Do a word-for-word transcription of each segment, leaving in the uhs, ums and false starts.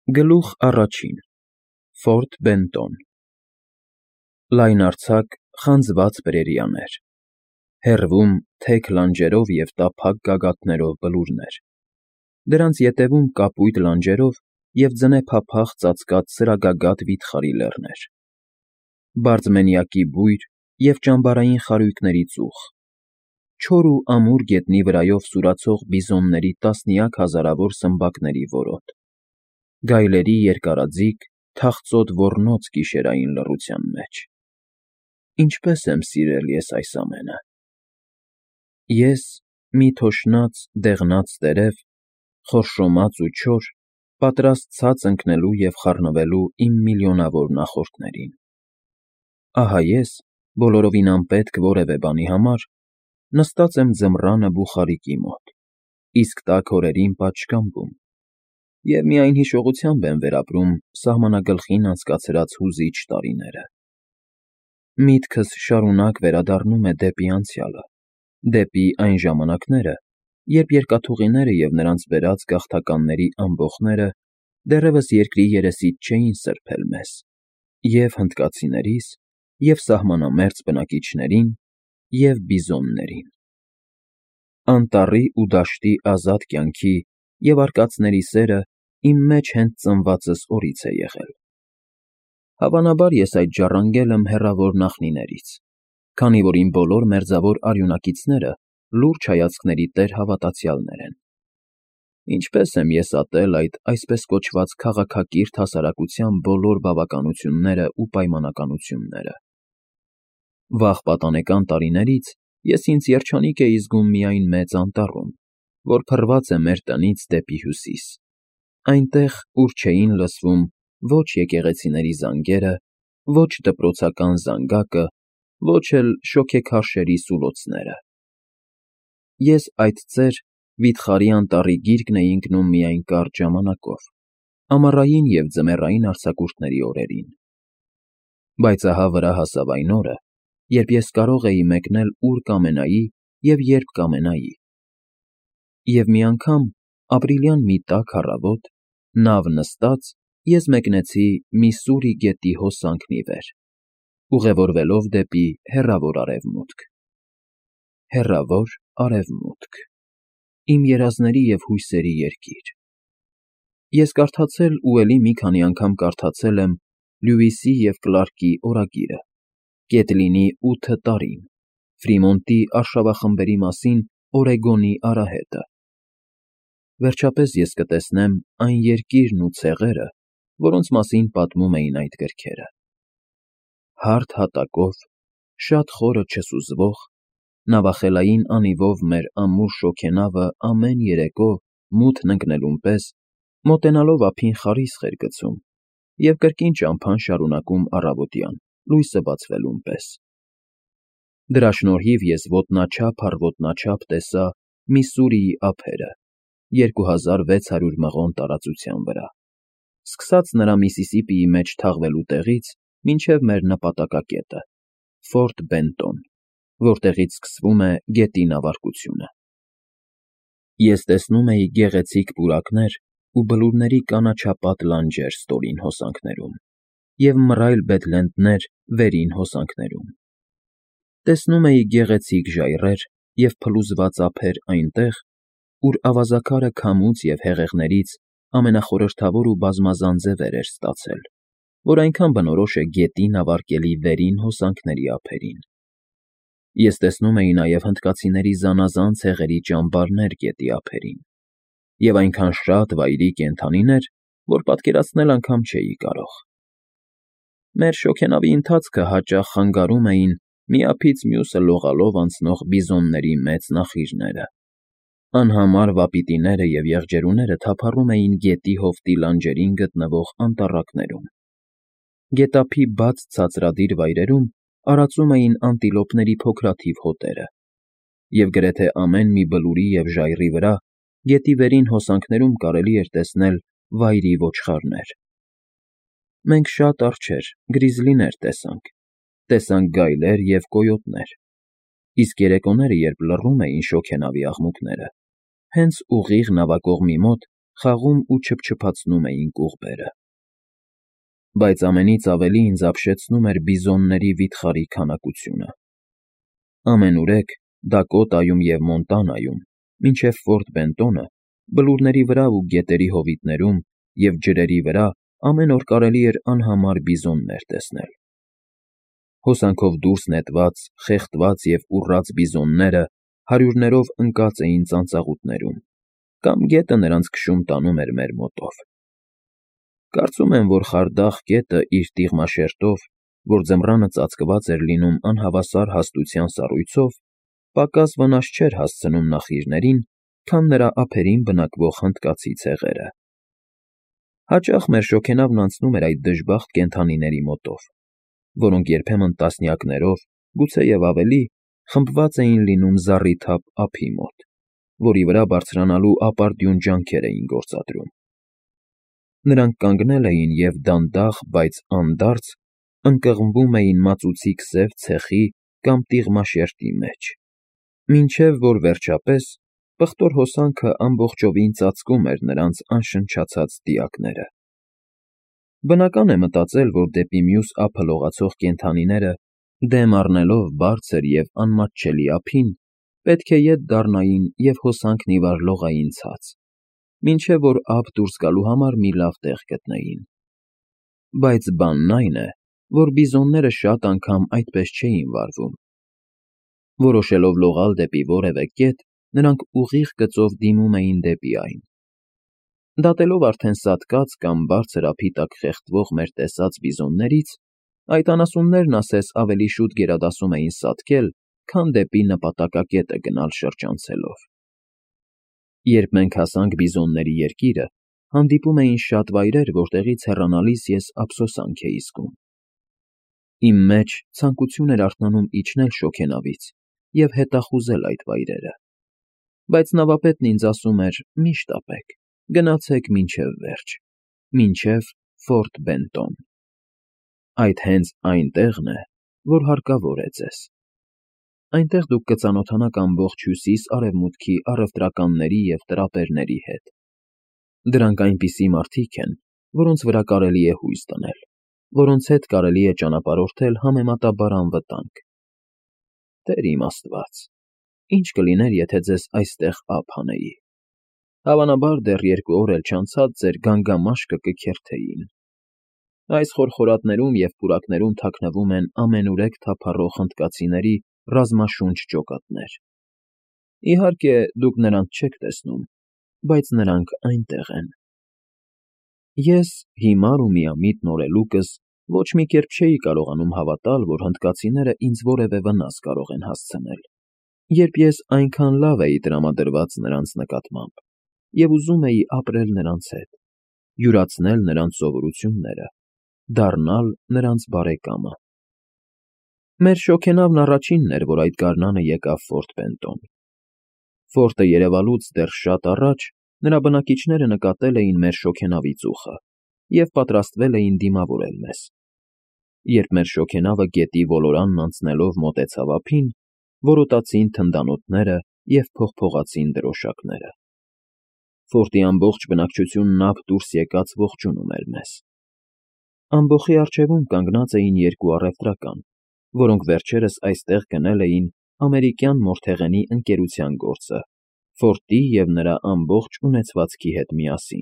Գլուխ առաջին Ֆորտ Բենտոն Լայնարձակ, խանձված պրերիաներ, հեռվում թեք լանջերով և տափակ գագաթներով բլուրներ, դրանց ետևում կապույտ լանջերով և ձնեփափախ ծածկած սրագագաթ վիթխարի լեռներ, բարձմենյակի բույր և ճամբարային խարույկների ծուխ, չոր ու ամուր գետնի վրայով սուրացող բիզոնների տասնյակ հազարավոր սմբակների որոտ, գայլերի երկարաձիգ, թախծոտ ոռնոց գիշերային լռության մեջ… Ինչպե՜ս եմ սիրել ես այս ամենը… Ես՝ մի թոշնած, դեղնած տերև, խորշոմած ու չոր, պատրաստ ցած ընկնելու և խառնվելու իմ միլիոնավոր նախորդներին… Ահա ես, բոլորովին անպետք որևէ բանի համար, նստած եմ ձմռանը բուխարիկի մոտ, իսկ տաք օրերին պատշգամբում, և միայն հիշողությամբ եմ վերապրում սահմանագլխին անցկացրած հուզիչ տարիները… Միտքս շարունակ վերադառնում է դեպի անցյալը, դեպի այն ժամանակները, երբ երկաթուղիները և նրանց բերած գաղթականների ամբոխները դեռևս երկրի երեսից չէին սրբել մեզ, և՛ հնդկացիներիս, և՛ սահմանամերձ բնակիչներին, և՛ բիզոններին… Անտառի ու դաշտի ազատ կյանքի և արկածների սերը իմ մեջ հենց ծնվածս օրից է եղել… Հավանաբար ես այդ ժառանգել եմ հեռավոր նախնիներից, քանի որ իմ բոլոր մերձավոր արյունակիցները լուրջ հայացքների տեր հավատացյալներ են… Ինչպե՜ս եմ ես ատել այդ այսպես կոչված քաղաքակիրթ հասարակության բոլոր բավականություններն ու պայմանականությունները… Վաղ պատանեկան տարիներից ես ինձ երջանիկ էի զգում միայն Մեծ Անտառում, որ փռված է մեր տնից դեպի հյուսիս, այնտեղ, ուր չէին լսվում ոչ եկեղեցիների զանգերը, ոչ դպրոցական զանգակը, ոչ էլ շոգեքարշերի սուլոցները… Ես այդ ծեր, վիթխարի անտառի գիրկն էի ընկնում միայն կարճ ժամանակով, ամառային և ձմեռային արձակուրդների օրերին… Բայց ահա վրա հասավ այն օրը, երբ ես կարող էի մեկնել ուր կամենայի և երբ կամենայի… Եվ մի անգամ, ապրիլյան մի տաք առավոտ, նավ նստած, ես մեկնեցի Միսսուրի գետի հոսանքն ի վեր, ուղևորվելով դեպի հեռավոր Արևմուտք… Հեռավոր Արևմուտք… Իմ երազների և հույսերի երկիր… Ես կարդացել ու էլի մի քանի անգամ կարդացել եմ Լյուիսի և Կլարկի օրագիրը, Կեթլինի ութը տարին, Ֆրիմոնտի արշավախմբերի մասին Օրեգոնի արահետը… Վերջապես ես կտեսնեմ այն երկիրն ու ցեղերը, որոնց մասին պատմում էին այդ գրքերը… Հարթ հատակով, շատ խորը չսուզվող, նավախելային անիվով մեր ամուր շոգենավը ամեն երեկո, մութն ընկնելուն պես, մոտենալով ափին խարիսխ էր գցում և կրկին ճամփան շարունակում առավոտյան, լույսը բացվելուն պես… Դրա շնորհիվ ես ոտնաչափ առ ոտնաչափ տեսա Միսսուրիի ափերը երկու հազար վեց հարյուր մղոն տարածության վրա, սկսած նրա Միսիսիպիի մեջ թաղվելու տեղից մինչև մեր նպատակակետը՝ Ֆորտ Բենտոն, որտեղից սկսվում է գետի նավարկությունը… Ես տեսնում էի գեղեցիկ պուրակներ ու բլուրների կանաչապատ լանջեր ստորին հոսանքներում և մռայլ բեթլենդներ վերին հոսանքներում… Տեսնում էի գեղեցիկ ժայռեր և փլուզված ափեր այնտեղ, ուր ավազաքարը քամուց և հեղեղներից ամենախորհրդավոր ու բազմազան ձևեր էր ստացել, որ այնքան բնորոշ է գետի նավարկելի վերին հոսանքների ափերին… Ես տեսնում էի նաև հնդկացիների զանազան ցեղերի ճամբարներ գետի ափերին, և այնքան շատ վայրի կենդանիներ, որ պատկերացնել անգամ չէի կարող… Մեր շոգենավի ընթացքը հաճախ խանգարում էին մի ափից մյուսը լողալով անցնող բիզոնների մեծ նախիժները… Անհամար վապիտիները և եղջերուները թափառում էին գետի հովտի լանջերին գտնվող անտառակներում… Գետափի բաց ցածրադիր վայրերում արածում էին անտիլոպների փոքրաթիվ հոտերը, և գրեթե ամեն մի բլուրի և ժայռի վրա գետի վերին հոսանքներում կարելի էր տեսնել վայրի ոչխարներ… Մենք շատ արջեր, գրիզլիներ տեսանք, տեսանք գայլեր և կոյոտներ, իսկ երեկոները, երբ լռում էին շոգենավի աղմուկները, հենց ուղիղ նավակողմի մոտ խաղում ու չփչփացնում էին կուղբերը։ Բայց ամենից ավելի ինձ ապշեցնում էր բիզոնների վիթխարի քանակությունը։ Ամենուրեք Դակոտայում և Մոնտանայում, մինչև Ֆորտ Բենտոնը, բլուրների վրա ու գետերի հովիտներում և ջրերի վրա ամեն օր կարելի էր անհամար բիզոններ տեսնել։ Հոսանքով դուրս նետված, խեղդված և ուռած բիզոնները հարյուրներով ընկած էին ծանծաղուտներում, կամ գետը նրանց քշում տանում էր մեր մոտով։ Կարծում եմ, որ խարդախ գետը իր տիղմաշերտով, որ ձմռանը ծածկված էր լինում անհավասար հաստության սառույցով, պակաս վնաս չէր հասցնում նախիրներին, քան նրա ափերին բնակվող հնդկացի ցեղերը։ Հաճախ մեր շոգենավն անցնում էր այդ դժբախտ կենդանիների մոտով, որոնք երբեմն տասնյակներով, գուցեև ավելի, խմբված էին լինում զառիթափ ափի մոտ, որի վրա բարձրանալու ապարդյուն ջանքեր էին գործադրում։ Նրանք կանգնել էին և դանդաղ, բայց անդարձ ընկղմվում էին մածուցիկ սև ցեխի կամ տիղմաշերտի մեջ, մինչև որ վերջապես պղտոր հոսանքը ամբողջովին ծածկում էր նրանց անշնչացած դիակները։ Բնական է մտածել, որ դեպի մյուս ափը լողացող կենդանիները, դեմ առնելով բարձր և անմատչելի ափին, պետք է ետ դառնային և հոսանքն ի վար լողային ցած, մինչև որ ափ դուրս գալու համար մի լավ տեղ գտնեին։ Բայց բանն այն է, որ բիզոնները շատ անգամ այդպես չէին վարվում։ Որոշելով լողալ դեպի որևէ կետ, նրանք ուղիղ գծով դիմում էին դեպի այն։ Դատելով արդեն սատկած կամ բարձր ափի տակ խեղդվող մեր տեսած բիզոններից, այդ անասուններն ասես ավելի շուտ գերադասում էին սատկել, քան դեպի նպատակակետը գնալ շրջանցելով։ Երբ մենք հասանք բիզոնների երկիրը, հանդիպում էին շատ վայրեր, որտեղից հեռանալիս ես ափսոսանք էի զգում։ Իմ մեջ ցանկություն էր արթնանում իջնել շոգենավից և հետախուզել այդ վայրերը։ Բայց նավապետն ինձ ասում էր՝ մի շտապեք, գնացեք մինչև վերջ, մինչև Ֆորտ Բենտոն։ Այդ հենց այն տեղն է, որ հարկավոր է ձեզ։ Այնտեղ դուք կծանոթանաք ամբողջ Հյուսիս֊Արևմուտքի առևտրականների և տրապերների հետ։ Դրանք այնպիսի մարդիկ են, որոնց վրա կարելի է հույս դնել, որոնց հետ կարելի է ճանապարհորդել համեմատաբար անվտանգ։ Տեր իմ Աստված, ի՞նչ կլիներ, եթե ձեզ այստեղ ափ հանեի։ Հավանաբար դեռ երկու օր էլ չանցած ձեր գանգամաշկը կքերթեին։ Այս խորխորատներում և պուրակներում թաքնվում են ամենուրեք թափառող հնդկացիների ռազմաշունչ ջոկատներ։ Իհարկե, դուք նրանց չեք տեսնում, բայց նրանք այնտեղ են։ Ես, հիմար ու միամիտ նորելուկս, ոչ մի կերպ չէի կարողանում հավատալ, որ հնդկացիները ինձ որևէ վնաս կարող են հասցնել, երբ ես այնքան լավ էի տրամադրված նրանց նկատմամբ և ուզում էի ապրել նրանց հետ, յուրացնել նրանց սովորությունները, դառնալ նրանց բարեկամը։ Մեր շոգենավն առաջինն էր, որ այդ գարնանը եկավ Ֆորտ Բենտոն։ Ֆորտը երևալուց դեռ շատ առաջ նրա բնակիչները նկատել էին մեր շոգենավի ծուխը և պատրաստվել էին դիմավորել մեզ։ Երբ մեր շոգենավը գետի ոլորանն անցնելով մոտեցավ ափին, որոտացին թնդանոթները և փողփողացին դրոշակները։ Ֆորտի ամբողջ բնակչությունն ափ դուրս եկած ողջունում էր մեզ։ Ամբոխի առջևում կանգնած էին երկու առևտրական, որոնք վերջերս այստեղ գնել էին ամերիկյան մորթեղենի ընկերության գործը, Ֆորտի և նրա ամբողջ ունեցվածքի հետ միասին։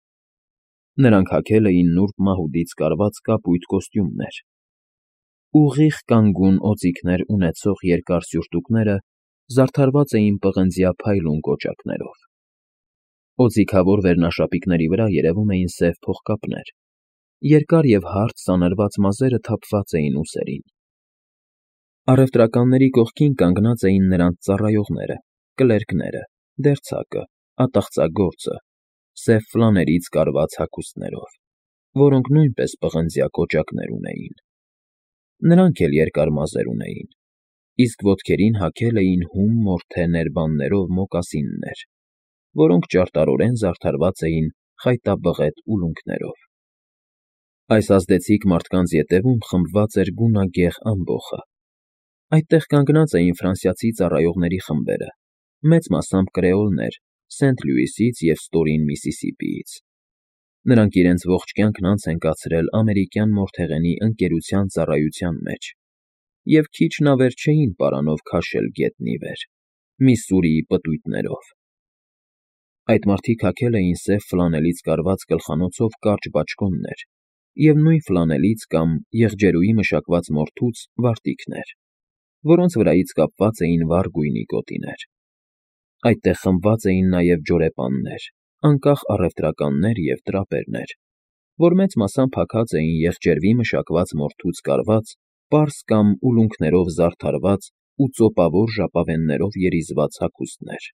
Նրանք հագել էին նուրբ մահուդից կարված կապույտ կոստյումներ։ Ուղիղ կանգուն օձիքներ ունեցող երկար սյուրտուկները զարդարված էին պղնձյա փայլուն կոճակներով։ Օձիքավոր վերնաշապիկների վրա երևում էին սև փողկապներ, երկար և հարթ սանրված մազերը թափված էին ուսերին։ Առևտրականների կողքին կանգնած էին նրանց ծառայողները, կլերկները, դերձակը, ատաղծագործը, սև ֆլաներից կարված հագուստներով, որոնք նույնպես պղնձյա կոճակներ ունեին։ Նրանք էլ երկար մազեր ունեին, իսկ ոտքերին հագել էին հում մորթե ներբաններով մոկասիններ, որոնք ճարտարորեն զարդարված էին խայտաբղետ ուլունքներով։ Այս ազդեցիկ մարդկանց ետևում խմբված էր գունագեղ ամբոխը։ Այդտեղ կանգնած էին ֆրանսիացի ծառայողների խմբերը, մեծ մասամբ կրեոլներ, Սենթ Լյուիսից և ստորին Միսիսիպիից։ Նրանք իրենց ողջ կյանքն անց են կացրել ամերիկյան մորթեղենի ընկերության ծառայության մեջ և քիչն ավեր չէին պարանով քաշել գետն ի վեր, Միսսուրիի պտույտներով։ Այդ մարդիկ հագել էին սև ֆլանելից կարված գլխանոցով կարճ բաճկոններ և նույն ֆլանելից կամ եղջերուի մշակված մորթուց վարտիքներ, որոնց վրայից կապված էին վառ գույնի գոտիներ։ Այդտեղ խմբված էին նաև ջորեպաններ, անկախ առևտրականներ և տրապերներ, որ մեծ մասամբ հագած էին եղջերվի մշակված մորթուց կարված, պարզ կամ ուլունքներով զարդարված ու ծոպավոր ժապավեններով երիզված հագուստներ։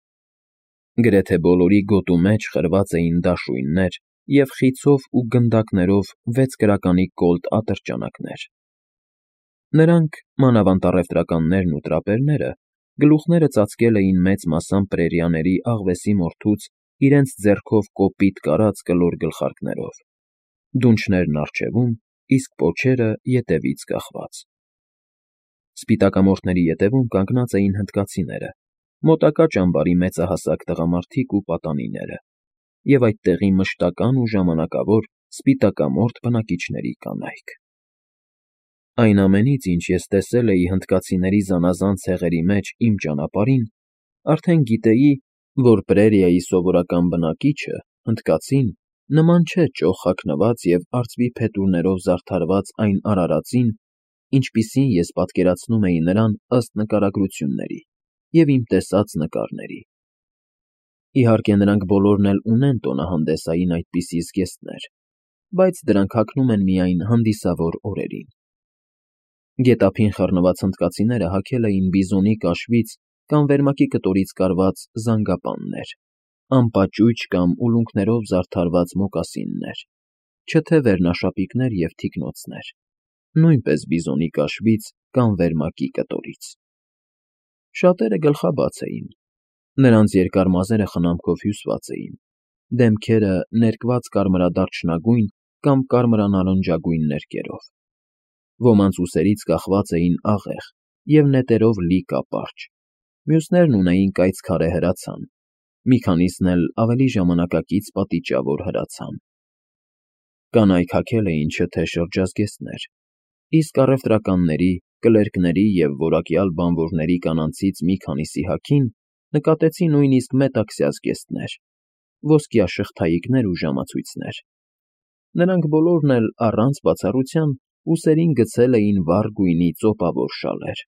Գրեթե բոլորի գոտու մեջ խրված էին դաշույններ և խիցով ու գնդակներով վեց կրականի կոլտ ատրճանակներ։ Նրանք, մանավանդ առևտրականներն ու տրապերները, գլուխները ծածկել էին մեծ մասամբ պրերիաների աղվեսի մորթուց իրենց ձեռքով կոպիտ կարած կլոր գլխարկներով, դունչներն առջևում, իսկ պոչերը ետևից կախված։ Սպիտակամորթների ետևում կանգնած էին հնդկացիները, մոտակա ճամբարի մեծահասակ տղամարդիկ ու պատանիները և այդտեղի մշտական ու ժամանակավոր սպիտակամորթ բնակիչների կանայք։ Այն ամենից, ինչ ես տեսել էի հնդկացիների զանազան ցեղերի մեջ իմ ճանապարհին, արդեն գիտեի, որ պրերիայի սովորական բնակիչը, հնդկացին, նման չէ ճոխ հագնված և արծվի փետուրներով զարդարված այն արարածին, ինչպիսին ես պատկերացնում էի նրան ըստ նկարագրությունների և իմ տեսած նկարների։ Իհարկե, նրանք բոլորն էլ ունեն տոնահանդեսային այդպիսի զգեստներ, բայց դրանք հագնում են միայն հանդիսավոր օրերին։ Գետափին խառնված հնդկացիները հագել էին բիզոնի կաշվից կամ վերմակի կտորից կարված զանգապաններ, անպաճույճ կամ ուլունքներով զարդարված մոկասիններ, չթե վերնաշապիկներ և թիկնոցներ, նույնպես բիզոնի կաշվից կամ վերմակի կտորից։ Շատերը գլխաբաց էին, նրանց երկար մազերը խնամքով հյուսված էին, դեմքերը ներկված կարմրադարչնագույն կամ կարմրանարնջագույն ներկերով։ Ոմանց ուսերից կախված էին աղեղ և նետերով լի կապարճ, մյուսներն ունեին կայծքարե հրացան, մի քանիսն էլ ավելի ժամանակակից պատիճավոր հրացան։ Կանայք հագել էին չթե շրջազգեստներ, իսկ առևտրականների, կլերկների և որակյալ բանվորների կանանցից մի քանիսի հագին նկատեցի նույնիսկ մետաքսյա զգեստներ, ոսկյա շղթայիկներ ու ժամացույցներ։ Նրանք բոլորն էլ, առանց բացառության, ուսերին գցել էին վառ գույնի ծոպավոր շալեր։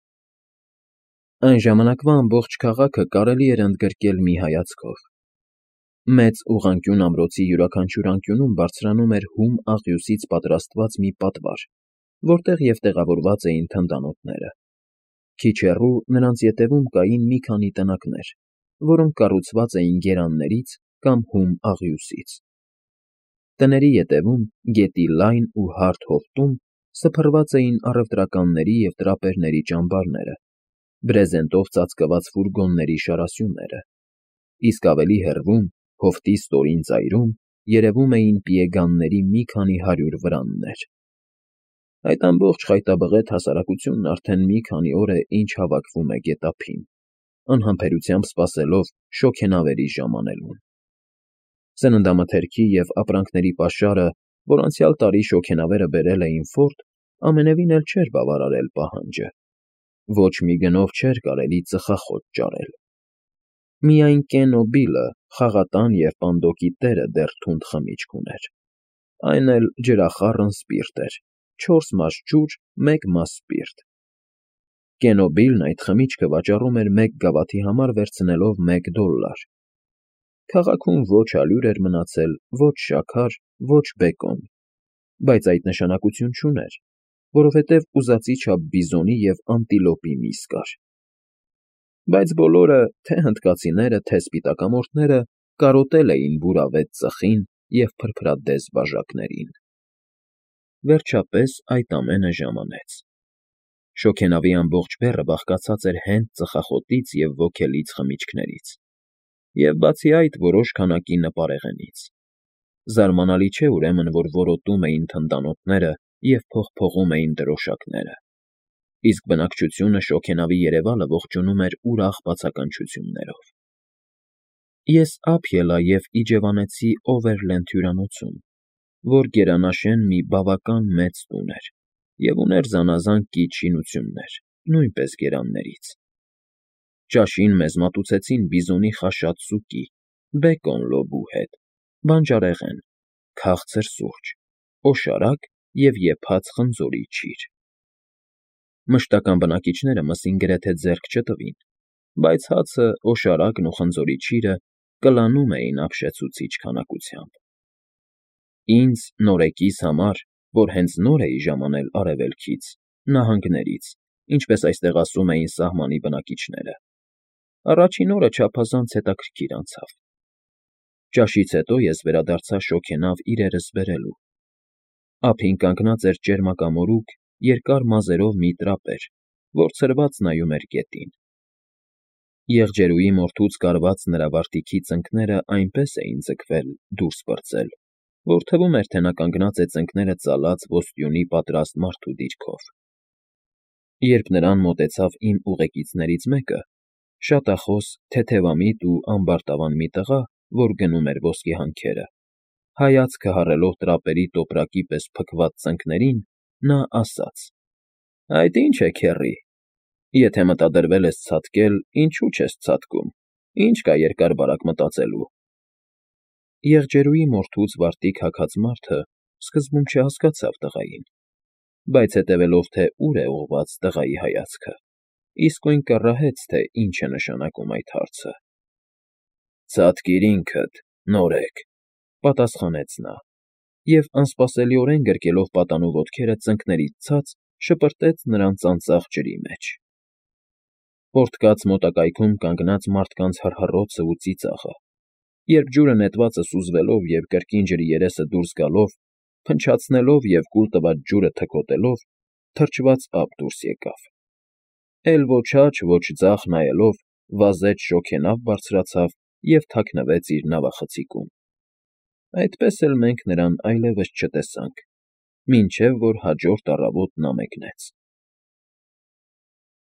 Այն ժամանակվա ամբողջ քաղաքը կարելի էր ընդգրկել մի հայացքով։ Մեծ ուղղանկյուն ամրոցի յուրաքանչյուր անկյունում բարձրանում էր հում աղյուսից պատրաստված մի պատվար, որտեղ և տեղավորված էին թնդանոթները։ Քիչ հեռու նրանց ետևում կային մի քանի տնակներ, որոնք կառուցված էին գերաններից կամ հում աղյուսից։ Տների ետևում, գետի լայն ու հարթ հովտում սփռված էին առևտրականների և տրապերների ճամբարները, բրեզենտով ծածկված ֆուրգոնների շարասյունները, իսկ ավելի հեռվում, հովտի ստորին ծայրում, երևում էին պիեգանների մի քանի հարյուր վրաններ։ Այդ ամբողջ խայտաբղետ հասարակությունն արդեն մի քանի օր է ինչ հավաքվում է գետափին, անհամբերությամբ սպասելով շոգենավերի ժամանելուն։ Սննդամթերքի և ապրանքների պաշարը, որ անցյալ տարի շոգենավերը բերել էին ֆորտ, ամենևին էլ չէր բավարարել պահանջը։ Ոչ մի գնով չէր կարելի ծխախոտ ճարել։ Միայն Կենո Բիլը, խաղատան և պանդոկի տերը դեռ թունդ խմիչք ուներ, այն էլ ջրախառն սպիրտ էր, չորս մաս ջուր, մեկ մաս սպիրտ։ Կենո Բիլն այդ խմիչքը վաճառում էր մեկ գավաթի համար վերցնելով մեկ դոլլար։ Քաղաքում ոչ ալյուր էր մնացել, ոչ շաքար, ոչ բեկոն, բայց այդ նշանակություն չուներ, որովհետև ուզածի չափ բիզոնի և անտիլոպի միս կար։ Բայց բոլորը, թե հնդկացիները, թե սպիտակամորթները, կարոտել էին բուրավետ ծխին և փրփրադես բաժակներին։ Վերջապես այդ ամենը ժամանեց։ Շոգենավի ամբողջ բեռը բաղկացած էր հենց ծխախոտից և ոգելից խմիչքներից և, բացի այդ, որոշ քանակի նպարեղենից։ Զարմանալի չէ, ուրեմն, որ որոտում էին թնդանոթները և փողփողում էին դրոշակները, իսկ բնակչությունը շոգենավի երևալը ողջունում էր ուրախ բացականչություններով։ Ես ափ ելա և իջևանեցի Օվերլենդ հյուրանոցում, որ գերանաշեն մի բավական մեծ տուն էր և ուներ զանազան կից շինություններ, նույնպես գերաններից. ճաշին մեզ մատուցեցին բիզոնի խաշած սուկի, բեկոն լոբու հետ, բանջարեղեն, քաղցր սուրճ, օշարակ և եփած խնձորի չիր. Մշտական բնակիչները մսին գրեթե ձեռք չտվին, բայց հացը, օշարակն ու խնձորի չիրը կլանում էին ապշեցուցիչ քանակությամբ. ինձ՝ նորեկիս համար, որ հենց նոր էի ժամանել Արևելքից, նահանգներից, ինչպես այստեղ ասում էին սահմանի բնակիչները, առաջին օրը չափազանց հետաքրքիր անցավ. ճաշից հետո ես վերադարձա շոգենավ իրերս բերելու. ափին կանգնած էր ճերմակամորուք երկար մազերով մի տրապեր, որ ցրված նայում էր գետին. եղջերուի մորթուց կարված նրա վարտիքի ծնկներն այնպես էին ձգվել, դուրս պրծել, որ թվում էր, թե նա կանգնած է ծնկները ծալած ոսպյունի պատրաստ մարդու դիրքով. Երբ նրան մոտեցավ իմ ուղեկիցներից մեկը, շատախոս, թեթևամիտ ու ամբարտավան մի տղա, որ գնում էր ոսկի հանքերը, հայացքը հառելով տրապերի տոպրակի պես փքված ծնկներին, նա ասաց. «Այդ ի՞նչ է, քեռի, եթե մտադրվել ես ցատկել, ինչո՞ւ չես ցատկում, ի՞նչ կա երկար֊բարակ մտածելու»։ Եղջերուի մորթուց վարտիք հագած մարդը սկզբում չհասկացավ տղային, բայց հետևելով, թե ուր է ուղղված տղայի հայացքը, իսկույն կռահեց, թե ինչ է նշանակում այդ հարցը։ «Ցատկիր ինքդ, նորեկ», ֊ պատասխանեց նա և, անսպասելիորեն գրկելով պատանու ոտքերը ծնկներից ցած, շպրտեց նրան ծանծաղ ջրի մեջ։ Պոռթկաց մոտակայքում կանգնած մարդկանց հռհռոցն ու ծիծաղը, երբ ջուրը նետվածը սուզվելով և կրկին ջրի երեսը դուրս գալով, փնչացնելով և կուլ տված ջուրը թքոտելով, թրջված ափ դուրս եկավ, էլ ոչ աջ, ոչ ձախ նայելով, վազեց շոգենավ բարձրացավ և թաքնվեց իր նավախցիկում։ Այդպես էլ մենք նրան այլևս չտեսանք, մինչև որ հաջորդ առավոտ նա մեկնեց։